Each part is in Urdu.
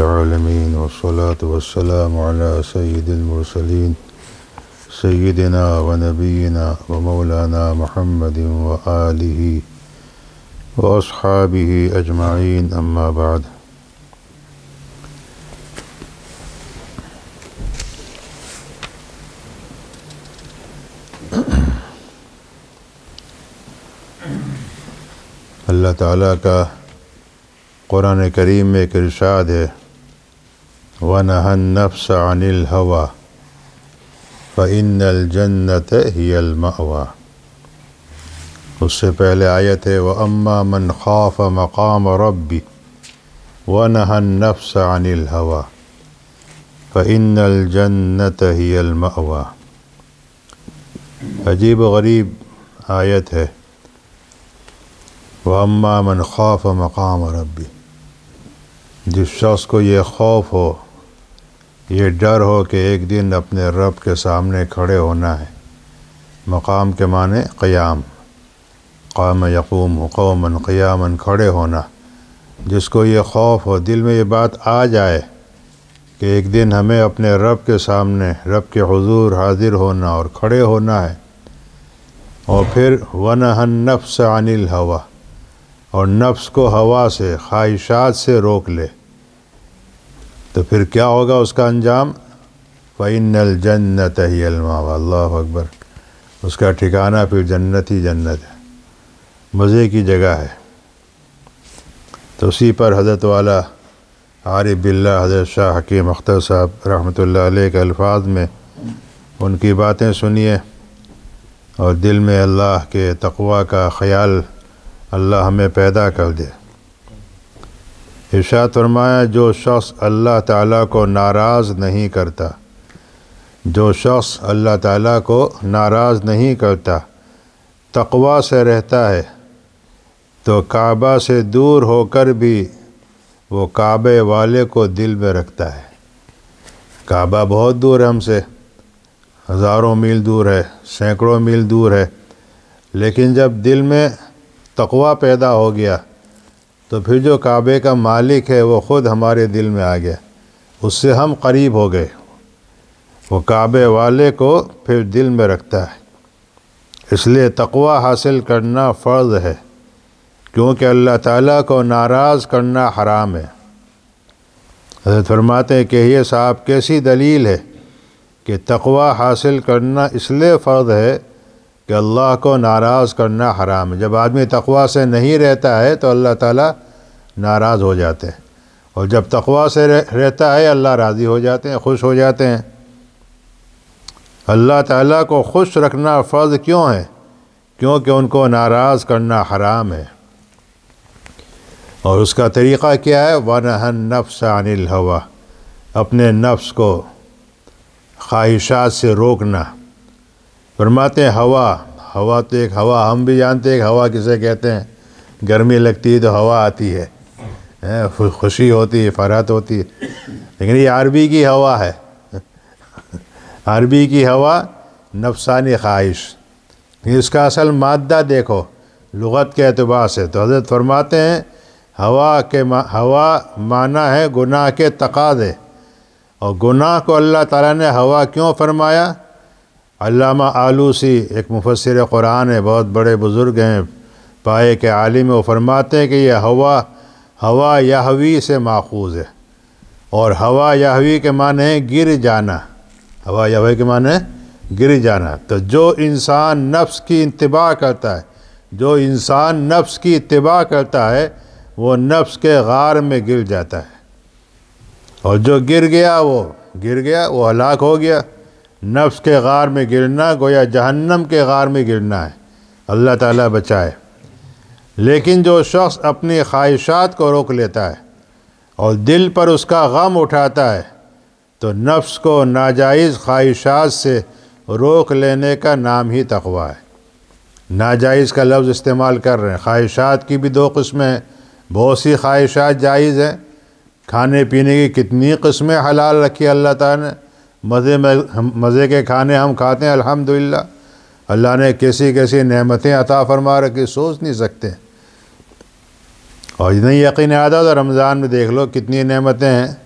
العالمين والصلاة والسلام على سيد المرسلين سيدنا ونبينا ومولانا محمد وآله وأصحابه أجمعين أما بعد. اللہ تعالیٰ کا قرآن کریم میں ایک ارشاد ہے وَنَهَى النَّفْسَ عَنِ الْهَوَىٰ فَإِنَّ الْجَنَّةَ هِيَ الْمَأْوَىٰ. اس سے پہلے آیت ہے وَأَمَّا مَنْ خَافَ مَقَامَ رَبِّهِ وَنَهَى النَّفْسَ عَنِ الْهَوَىٰ فَإِنَّ الْجَنَّةَ هِيَ الْمَأْوَىٰ. عجیب و غریب آیت ہے وَأَمَّا مَنْ خَافَ مَقَامَ رَبِّهِ. جس شخص کو یہ خوف ہو، یہ ڈر ہو کہ ایک دن اپنے رب کے سامنے کھڑے ہونا ہے. مقام کے معنی قیام، قام یقوم قوما قیاما، کھڑے ہونا. جس کو یہ خوف ہو، دل میں یہ بات آ جائے کہ ایک دن ہمیں اپنے رب کے سامنے، رب کے حضور حاضر ہونا اور کھڑے ہونا ہے. اور پھر وَنَهَى النَّفْسَ عَنِ الْهَوَىٰ، اور نفس کو ہوا سے، خواہشات سے روک لے، تو پھر کیا ہوگا اس کا انجام؟ فَإِنَّ الْجَنَّةَ هِيَ الْمَأْوَىٰ. اللہ اکبر. اس کا ٹھکانہ پھر جنت ہی جنت ہے، مزے کی جگہ ہے. تو اسی پر حضرت والا عارف باللہ حضرت شاہ حکیم اختر صاحب رحمۃ اللہ علیہ کے الفاظ میں ان کی باتیں سنیے اور دل میں اللہ کے تقوی کا خیال اللہ ہمیں پیدا کر دے. ارشاد فرمایا جو شخص اللہ تعالیٰ کو ناراض نہیں کرتا، جو شخص اللہ تعالیٰ کو ناراض نہیں کرتا، تقوی سے رہتا ہے، تو کعبہ سے دور ہو کر بھی وہ کعبے والے کو دل میں رکھتا ہے. کعبہ بہت دور ہے ہم سے، ہزاروں میل دور ہے، سینکڑوں میل دور ہے، لیکن جب دل میں تقوی پیدا ہو گیا تو پھر جو کعبے کا مالک ہے وہ خود ہمارے دل میں آ گیا، اس سے ہم قریب ہو گئے. وہ کعبے والے کو پھر دل میں رکھتا ہے. اس لیے تقوی حاصل کرنا فرض ہے، کیونکہ اللہ تعالیٰ کو ناراض کرنا حرام ہے. حضرت فرماتے ہیں کہ یہ صاحب کیسی دلیل ہے کہ تقوی حاصل کرنا اس لیے فرض ہے کہ اللہ کو ناراض کرنا حرام ہے. جب آدمی تقوی سے نہیں رہتا ہے تو اللہ تعالیٰ ناراض ہو جاتے ہیں، اور جب تقوی سے رہتا ہے اللہ راضی ہو جاتے ہیں، خوش ہو جاتے ہیں. اللہ تعالیٰ کو خوش رکھنا فرض کیوں ہے؟ کیونکہ ان کو ناراض کرنا حرام ہے. اور اس کا طریقہ کیا ہے؟ وَنَهَى النَّفْسَ عَنِ الْهَوَىٰ، اپنے نفس کو خواہشات سے روکنا. فرماتے ہیں ہوا تو ایک ہوا، ہم بھی جانتے ہیں کہ ہوا کسے کہتے ہیں. گرمی لگتی ہے تو ہوا آتی ہے، خوشی ہوتی ہے، فرحت ہوتی ہے، لیکن یہ عربی کی ہوا ہے. عربی کی ہوا نفسانی خواہش. اس کا اصل مادہ دیکھو لغت کے اعتبار سے تو حضرت فرماتے ہیں ہوا معنی ہے گناہ کے تقاضے. اور گناہ کو اللہ تعالیٰ نے ہوا کیوں فرمایا؟ علامہ آلوسی ایک مفسر قرآن ہے، بہت بڑے بزرگ ہیں، پائے کے عالم، وہ فرماتے ہیں کہ یہ ہوا یہوی سے ماخوذ ہے. اور ہوا یہوی کے معنی ہے گر جانا. ہوا یہوی کے معنی ہے گر جانا. تو جو انسان نفس کی اتباع کرتا ہے، جو انسان نفس کی اتباع کرتا ہے وہ نفس کے غار میں گر جاتا ہے. اور جو گر گیا وہ ہلاک ہو گیا. نفس کے غار میں گرنا گویا جہنم کے غار میں گرنا ہے، اللہ تعالیٰ بچائے. لیکن جو شخص اپنی خواہشات کو روک لیتا ہے اور دل پر اس کا غم اٹھاتا ہے تو نفس کو ناجائز خواہشات سے روک لینے کا نام ہی تقوی ہے. ناجائز کا لفظ استعمال کر رہے ہیں. خواہشات کی بھی دو قسمیں ہیں. بہت سی خواہشات جائز ہیں، کھانے پینے کی کتنی قسمیں حلال رکھی اللہ تعالیٰ نے. مزے کے کھانے ہم کھاتے ہیں الحمدللہ. اللہ نے کیسی کیسی نعمتیں عطا فرما رکھی سوچ نہیں سکتے. اور نہیں یقین آتا تو رمضان میں دیکھ لو کتنی نعمتیں ہیں.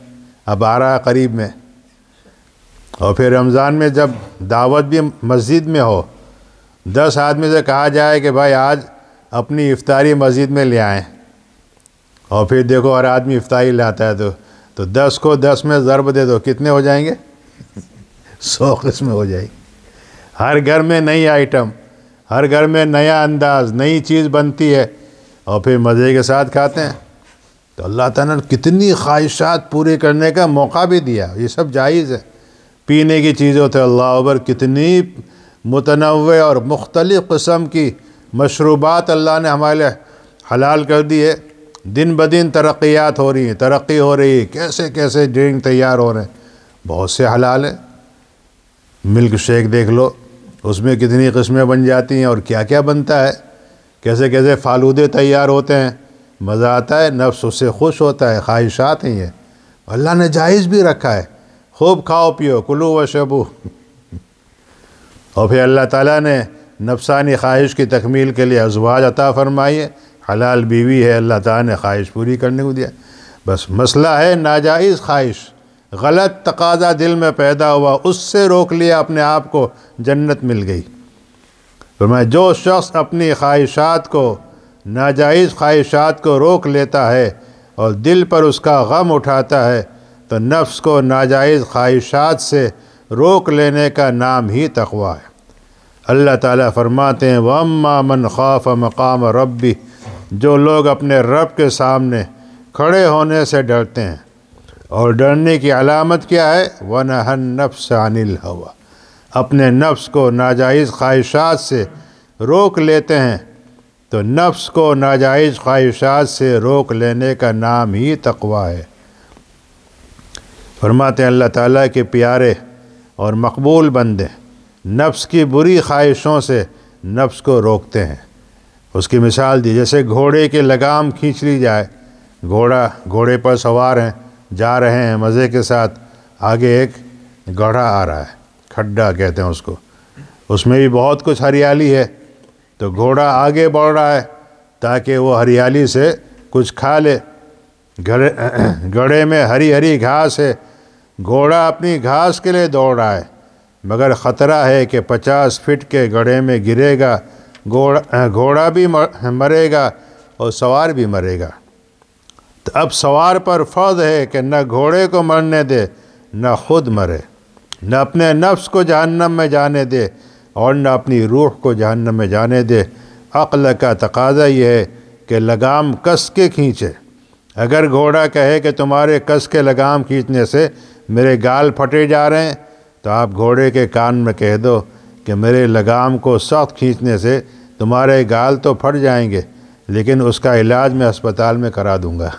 اب آ رہا ہے قریب میں. اور پھر رمضان میں جب دعوت بھی مسجد میں ہو، 10 آدمی سے کہا جائے کہ بھائی آج اپنی افطاری مسجد میں لے آئیں، اور پھر دیکھو ہر آدمی افطاری لاتا ہے تو 10 کو 10 میں ضرب دے دو، کتنے ہو جائیں گے؟ 100 قسمیں ہو جائیں گی. ہر گھر میں نئی آئٹم، ہر گھر میں نیا انداز، نئی چیز بنتی ہے، اور پھر مزے کے ساتھ کھاتے ہیں. تو اللہ تعالیٰ نے کتنی خواہشات پورے کرنے کا موقع بھی دیا. یہ سب جائز ہے. پینے کی چیزوں تھے اللہ اکبر، کتنی متنوع اور مختلف قسم کی مشروبات اللہ نے ہمارے لیے حلال کر دی ہے. دن بدن ترقیات ہو رہی ہیں، ترقی ہو رہی ہے، کیسے کیسے ڈرنک تیار ہو رہے ہیں، بہت سے حلال ہیں. ملک شیک دیکھ لو، اس میں کتنی قسمیں بن جاتی ہیں اور کیا کیا بنتا ہے، کیسے کیسے فالودے تیار ہوتے ہیں، مزہ آتا ہے، نفس اس سے خوش ہوتا ہے. خواہشات ہیں یہ، اللہ نے جائز بھی رکھا ہے. خوب کھاؤ پیو، کلو وشربو. اور پھر اللہ تعالیٰ نے نفسانی خواہش کی تکمیل کے لیے ازواج عطا فرمائی ہے، حلال بیوی ہے، اللہ تعالیٰ نے خواہش پوری کرنے کو دیا. بس مسئلہ ہے ناجائز خواہش، غلط تقاضا دل میں پیدا ہوا، اس سے روک لیا اپنے آپ کو، جنت مل گئی. فرمایا جو شخص اپنی خواہشات کو، ناجائز خواہشات کو روک لیتا ہے اور دل پر اس کا غم اٹھاتا ہے، تو نفس کو ناجائز خواہشات سے روک لینے کا نام ہی تقویٰ ہے. اللہ تعالیٰ فرماتے ہیں وَأَمَّا مَنْ خَافَ مَقَامَ رَبِّهِ، جو لوگ اپنے رب کے سامنے کھڑے ہونے سے ڈرتے ہیں، اور ڈرنے کی علامت کیا ہے؟ وَنَهَى النَّفْسَ عَنِ الْهَوَىٰ، اپنے نفس کو ناجائز خواہشات سے روک لیتے ہیں، تو نفس کو ناجائز خواہشات سے روک لینے کا نام ہی تقویٰ ہے. فرماتے ہیں اللہ تعالیٰ کے پیارے اور مقبول بندے نفس کی بری خواہشوں سے نفس کو روکتے ہیں. اس کی مثال دی جیسے گھوڑے کے لگام کھینچ لی جائے، گھوڑے پر سوار ہیں، جا رہے ہیں مزے کے ساتھ، آگے ایک گڑھا آ رہا ہے، کھڈا کہتے ہیں اس کو، اس میں بھی بہت کچھ ہریالی ہے، تو گھوڑا آگے بڑھ رہا ہے تاکہ وہ ہریالی سے کچھ کھا لے. گڑھے میں ہری ہری گھاس ہے، گھوڑا اپنی گھاس کے لیے دوڑ رہا ہے، مگر خطرہ ہے کہ 50 فٹ کے گڑھے میں گرے گا، گھوڑا بھی مرے گا اور سوار بھی مرے گا. تو اب سوار پر فرض ہے کہ نہ گھوڑے کو مرنے دے، نہ خود مرے، نہ اپنے نفس کو جہنم میں جانے دے اور نہ اپنی روح کو جہنم میں جانے دے. عقل کا تقاضا یہ ہے کہ لگام کس کے کھینچے. اگر گھوڑا کہے کہ تمہارے کس کے لگام کھینچنے سے میرے گال پھٹے جا رہے ہیں، تو آپ گھوڑے کے کان میں کہہ دو کہ میرے لگام کو سخت کھینچنے سے تمہارے گال تو پھٹ جائیں گے، لیکن اس کا علاج میں ہسپتال میں کرا دوں گا،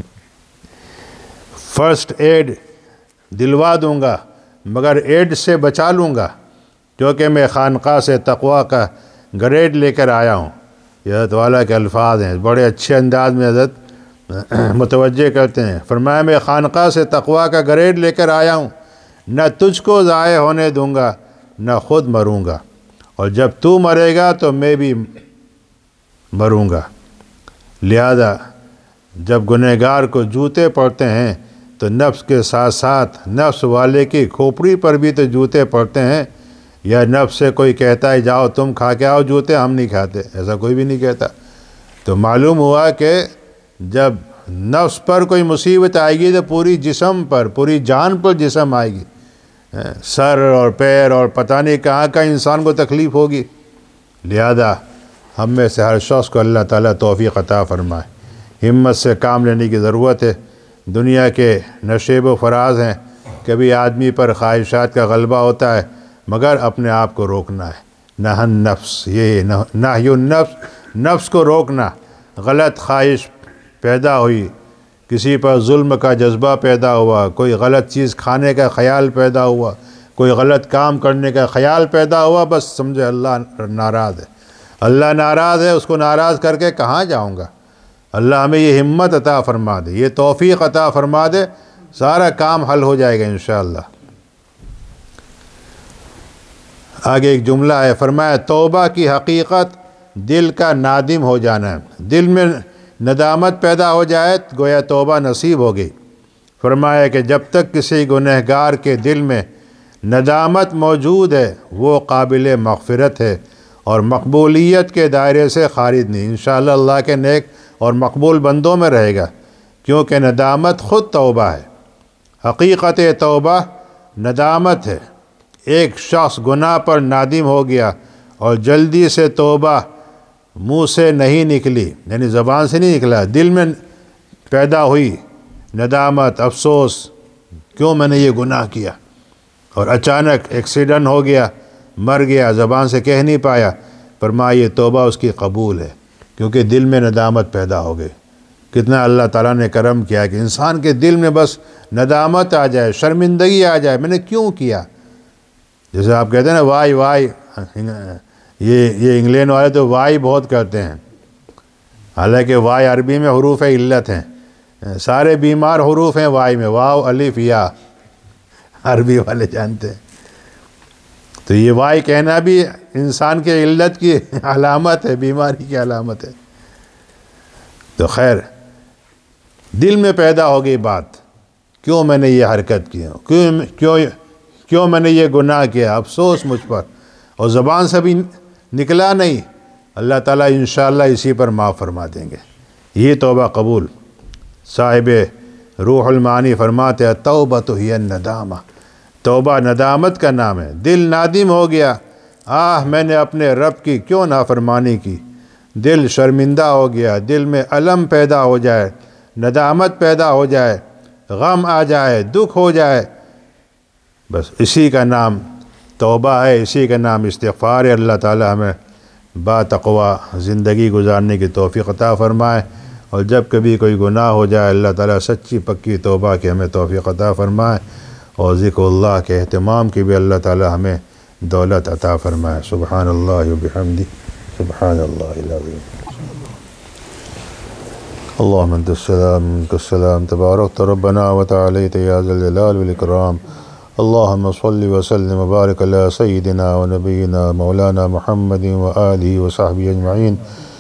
فرسٹ ایڈ دلوا دوں گا، مگر ایڈ سے بچا لوں گا، کیونکہ میں خانقاہ سے تقویٰ کا گریڈ لے کر آیا ہوں. یہ حضرت والا کے الفاظ ہیں، بڑے اچھے انداز میں حضرت متوجہ کرتے ہیں. فرمایا میں خانقاہ سے تقویٰ کا گریڈ لے کر آیا ہوں، نہ تجھ کو ضائع ہونے دوں گا، نہ خود مروں گا، اور جب تو مرے گا تو میں بھی مروں گا. لہذا جب گنہگار کو جوتے پڑتے ہیں تو نفس کے ساتھ ساتھ نفس والے کی کھوپڑی پر بھی تو جوتے پڑتے ہیں. یا نفس سے کوئی کہتا ہے جاؤ تم کھا کے آؤ جوتے، ہم نہیں کھاتے، ایسا کوئی بھی نہیں کہتا. تو معلوم ہوا کہ جب نفس پر کوئی مصیبت آئے گی تو پوری جسم پر، پوری جان پر جسم آئے گی، سر اور پیر اور پتہ نہیں کہاں کا انسان کو تکلیف ہوگی. لہذا ہم میں سے ہر شخص کو اللہ تعالیٰ توفیق عطا فرمائے. ہمت سے کام لینے کی ضرورت ہے. دنیا کے نشیب و فراز ہیں، کبھی آدمی پر خواہشات کا غلبہ ہوتا ہے، مگر اپنے آپ کو روکنا ہے. نہی النفس، یہ نہی النفس، نفس کو روکنا. غلط خواہش پیدا ہوئی، کسی پر ظلم کا جذبہ پیدا ہوا، کوئی غلط چیز کھانے کا خیال پیدا ہوا، کوئی غلط کام کرنے کا خیال پیدا ہوا، بس سمجھے اللہ ناراض ہے. اللہ ناراض ہے، اس کو ناراض کر کے کہاں جاؤں گا. اللہ ہمیں یہ ہمت عطا فرما دے، یہ توفیق عطا فرما دے، سارا کام حل ہو جائے گا انشاءاللہ. آگے ایک جملہ ہے، فرمایا توبہ کی حقیقت دل کا نادم ہو جانا ہے. دل میں ندامت پیدا ہو جائے گویا توبہ نصیب ہو گئی. فرمایا کہ جب تک کسی گنہگار کے دل میں ندامت موجود ہے وہ قابل مغفرت ہے اور مقبولیت کے دائرے سے خارج نہیں، انشاءاللہ اللہ کے نیک اور مقبول بندوں میں رہے گا، کیونکہ ندامت خود توبہ ہے۔ حقیقت توبہ ندامت ہے۔ ایک شخص گناہ پر نادم ہو گیا اور جلدی سے توبہ منہ سے نہیں نکلی، یعنی زبان سے نہیں نکلا، دل میں پیدا ہوئی ندامت، افسوس، کیوں میں نے یہ گناہ کیا، اور اچانک ایکسیڈنٹ ہو گیا، مر گیا، زبان سے کہہ نہیں پایا، فرمایا یہ توبہ اس کی قبول ہے، کیونکہ دل میں ندامت پیدا ہو گئی۔ کتنا اللہ تعالیٰ نے کرم کیا کہ انسان کے دل میں بس ندامت آ جائے، شرمندگی آ جائے، میں نے کیوں کیا۔ جیسے آپ کہتے ہیں نا وائی وائی، یہ انگلینڈ والے تو وائی بہت کرتے ہیں، حالانکہ وائی عربی میں حروف علت ہیں، سارے بیمار حروف ہیں وائی میں، واو الف یا، عربی والے جانتے ہیں۔ تو یہ وائی کہنا بھی انسان کے علت کی علامت ہے، بیماری کی علامت ہے۔ تو خیر، دل میں پیدا ہوگی بات، کیوں میں نے یہ حرکت کی، کیوں میں نے یہ گناہ کیا، افسوس مجھ پر، اور زبان سے بھی نکلا نہیں، اللہ تعالیٰ انشاءاللہ اسی پر معاف فرما دیں گے۔ یہ توبہ قبول۔ صاحب روح المعانی فرماتے ہیں توبۃ ہی الندامہ، توبہ ندامت کا نام ہے۔ دل نادم ہو گیا، میں نے اپنے رب کی کیوں نافرمانی کی، دل شرمندہ ہو گیا، دل میں الم پیدا ہو جائے، ندامت پیدا ہو جائے، غم آ جائے، دکھ ہو جائے، بس اسی کا نام توبہ ہے، اسی کا نام استغفار ہے۔ اللہ تعالی ہمیں با تقوی زندگی گزارنے کی توفیق عطا فرمائے، اور جب کبھی کوئی گناہ ہو جائے اللہ تعالیٰ سچی پکی توبہ کی ہمیں توفیق عطا فرمائے، اور ذکر اللہ کے اہتمام کی بھی اللہ تعالیٰ ہمیں دولت عطا فرمائے۔ سبحان اللہ و بحمدہ، سبحان اللہ العظیم۔ اللہم انت السلام منک السلام، تبارکت ربنا وتعالیت یا ذا الجلال والاکرام۔ اللہم صل وسلم وبارک علی سیدنا و نبینا مولانا محمد وآلہ وصحبہ اجمعین۔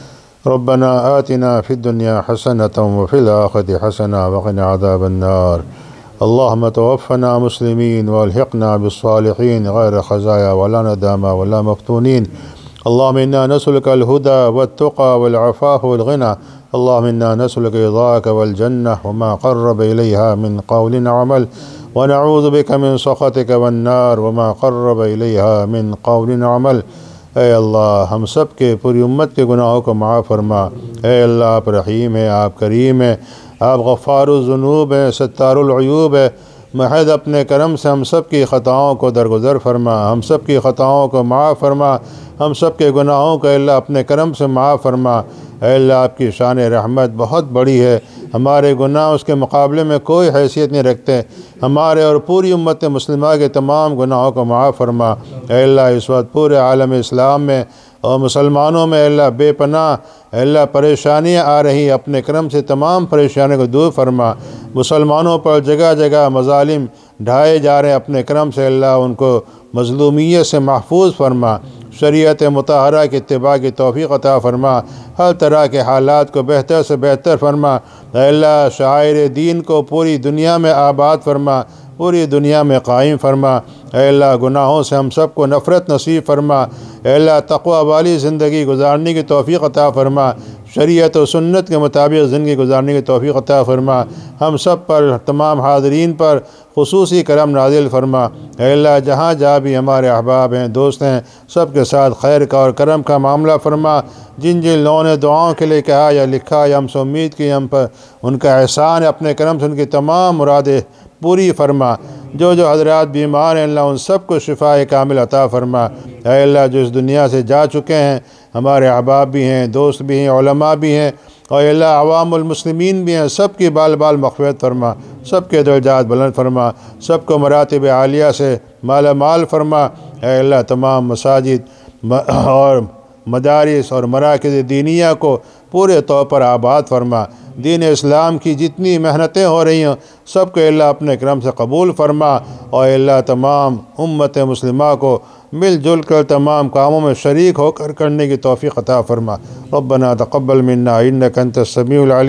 ربنا آتنا فی الدنیا حسنۃ وفی الآخرۃ حسنۃ وقنا عذاب النار۔ اللہم توفنا مسلمین والحقنا بالصالحین غیر خزایا ولا ندامى ولا مفتونین۔ اللہم انا نسألک الہدى والتقى والعفاف والغنى۔ اللہم انا نسألک رضاک والجنہ وما قرب الیہا من قول عمل، ونعوذ بک من سخطک والنار وما قرب الیہا من قول عمل۔ اے اللہ ہم سب کے پوری امت کے گناہوں کو معاف فرما۔ اے اللہ آپ رحیم ہیں، آپ کریم ہیں، آپ غفار الذنوب ہیں، ستار العیوب ہے۔ محض اپنے کرم سے ہم سب کی خطاؤں کو درگزر فرما، ہم سب کی خطاؤں کو معاف فرما، ہم سب کے گناہوں کو اللہ اپنے کرم سے معاف فرما۔ اے اللہ آپ کی شان رحمت بہت بڑی ہے، ہمارے گناہ اس کے مقابلے میں کوئی حیثیت نہیں رکھتے۔ ہمارے اور پوری امت مسلمہ کے تمام گناہوں کو معاف فرما۔ اے اللہ اس وقت پورے عالم اسلام میں اور مسلمانوں میں اللہ بے پناہ اللہ پریشانیاں آ رہی ہیں، اپنے کرم سے تمام پریشانیوں کو دور فرما۔ مسلمانوں پر جگہ جگہ مظالم ڈھائے جا رہے ہیں، اپنے کرم سے اللہ ان کو مظلومیت سے محفوظ فرما۔ شریعت مطہرہ کی اتباع کی توفیق عطا فرما، ہر طرح کے حالات کو بہتر سے بہتر فرما۔ اے اللہ شعائر دین کو پوری دنیا میں آباد فرما، پوری دنیا میں قائم فرما۔ اے اللہ گناہوں سے ہم سب کو نفرت نصیب فرما۔ اے اللہ تقوی والی زندگی گزارنے کی توفیق عطا فرما، شریعت و سنت کے مطابق زندگی گزارنے کی توفیق عطا فرما۔ ہم سب پر تمام حاضرین پر خصوصی کرم نازل فرما۔ اے اللہ جہاں جہاں بھی ہمارے احباب ہیں، دوست ہیں، سب کے ساتھ خیر کا اور کرم کا معاملہ فرما۔ جن جن لوگوں نے دعاؤں کے لیے کہا یا لکھا یا ہم سے امید کی ہم پر ان کا احسان ہے، اپنے کرم سے ان کی تمام مرادیں پوری فرما۔ جو جو حضرات بیمار ہیں اللہ ان سب کو شفاء کامل عطا فرما۔ اے اللہ جو اس دنیا سے جا چکے ہیں، ہمارے احباب بھی ہیں، دوست بھی ہیں، علماء بھی ہیں، اور اے اللہ عوام المسلمین بھی ہیں، سب کی بال بال مغفرت فرما، سب کے درجات بلند فرما، سب کو مراتب عالیہ سے مالا مال فرما۔ اے اللہ تمام مساجد اور مدارس اور مراکز دینیہ کو پورے طور پر آباد فرما۔ دین اسلام کی جتنی محنتیں ہو رہی ہیں سب کو اللہ اپنے کرم سے قبول فرما، اور اللہ تمام امت مسلمہ کو مل جل کر تمام کاموں میں شریک ہو کر کرنے کی توفیق عطا فرما۔ ربنا تقبل منا انک انت السمیع العلیم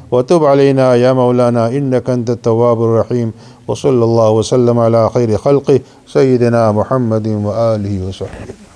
وتب علينا يا مولانا إنك أنت التواب الرحيم وصلى الله وسلم على خير خلقه سيدنا محمد وآله وصحبه.